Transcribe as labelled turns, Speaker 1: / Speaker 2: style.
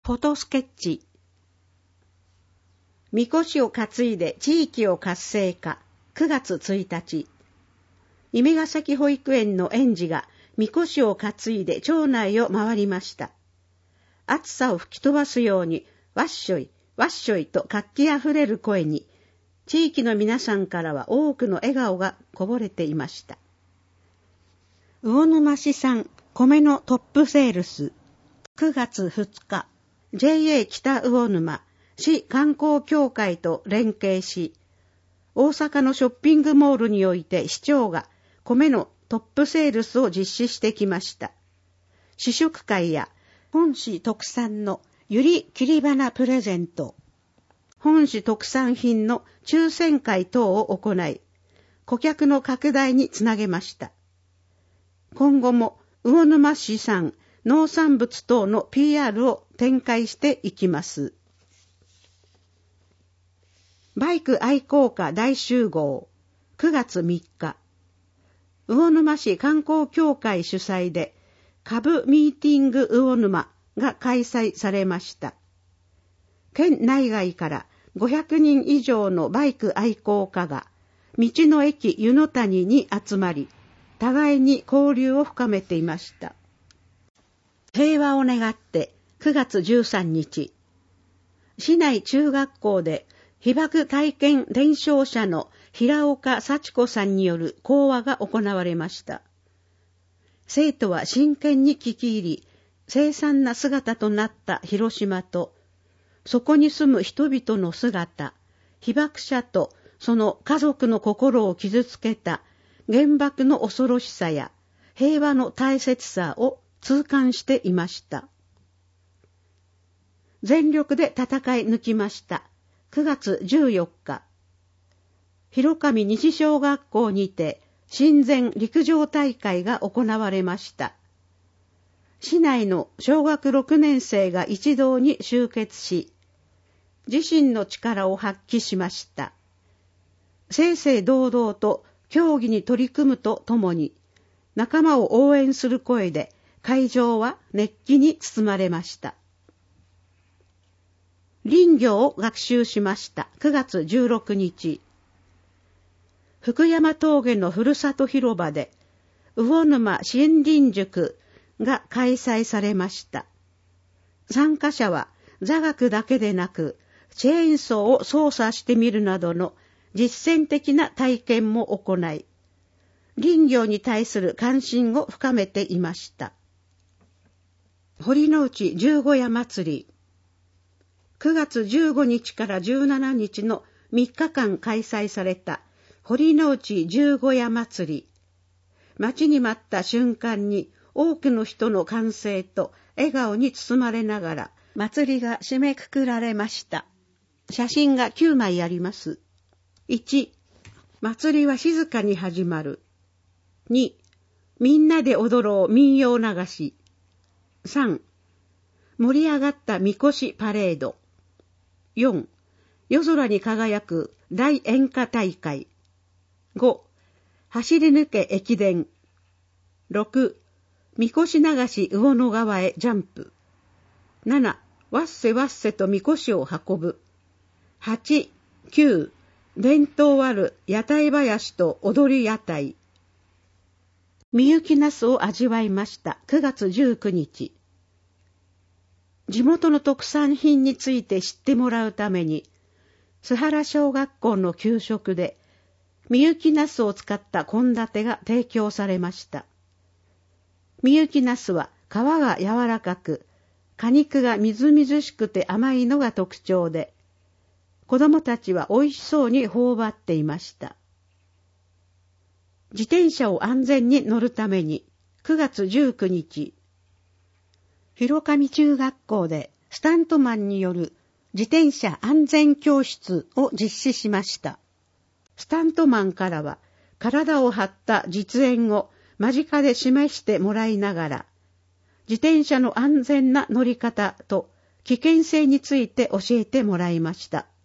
Speaker 1: フォトスケッチ。みこしを担いで地域を活性化。9月1日。夢ヶ崎保育園の園児がみこしを担いで町内を回りました。暑さを吹き飛ばすように、わっしょい、わっしょいと活気あふれる声に、地域の皆さんからは多くの笑顔がこぼれていました。魚沼市産米のトップセールス。9月2日、JA 北魚沼市観光協会と連携し、大阪のショッピングモールにおいて市長が米のトップセールスを実施してきました。試食会や本市特産のゆり切り花プレゼント、本市特産品の抽選会等を行い、顧客の拡大につなげました。今後も魚沼市産農産物等の PR を展開していきます。バイク愛好家大集合。9月3日。魚沼市観光協会主催で株ミーティング魚沼が開催されました。県内外から500人以上のバイク愛好家が道の駅湯の谷に集まり、互いに交流を深めていました。平和を願って9月13日、市内中学校で被爆体験伝承者の平岡幸子さんによる講話が行われました。生徒は真剣に聞き入り、凄惨な姿となった広島と、そこに住む人々の姿、被爆者とその家族の心を傷つけた原爆の恐ろしさや平和の大切さを痛感していました。全力で戦い抜きました。9月14日、広上西小学校にて親善陸上大会が行われました。市内の小学6年生が一堂に集結し、自身の力を発揮しました。正々堂々と競技に取り組むとともに、仲間を応援する声で会場は熱気に包まれました。林業を学習しました。9月16日。福山峠のふるさと広場で、魚沼森林塾が開催されました。参加者は座学だけでなく、チェーンソーを操作してみるなどの実践的な体験も行い、林業に対する関心を深めていました。堀之内十五夜祭り。9月15日から17日の3日間開催された堀之内十五夜祭り。待ちに待った瞬間に多くの人の歓声と笑顔に包まれながら祭りが締めくくられました。写真が9枚あります。1、祭りは静かに始まる。2、みんなで踊ろう民謡流し。3、盛り上がったみこしパレード。4、夜空に輝く大演歌大会。5、走り抜け駅伝。6、みこし流し魚野川へジャンプ。7、わっせわっせとみこしを運ぶ。8、9、伝統ある屋台林と踊り屋台。みゆきなすを味わいました。9月19日。地元の特産品について知ってもらうために、須原小学校の給食で、みゆきなすを使った献立が提供されました。みゆきなすは皮が柔らかく、果肉がみずみずしくて甘いのが特徴で、子供たちは美味しそうに頬張っていました。自転車を安全に乗るために、9月19日、広上中学校でスタントマンによる自転車安全教室を実施しました。スタントマンからは体を張った実演を間近で示してもらいながら、自転車の安全な乗り方と危険性について教えてもらいました。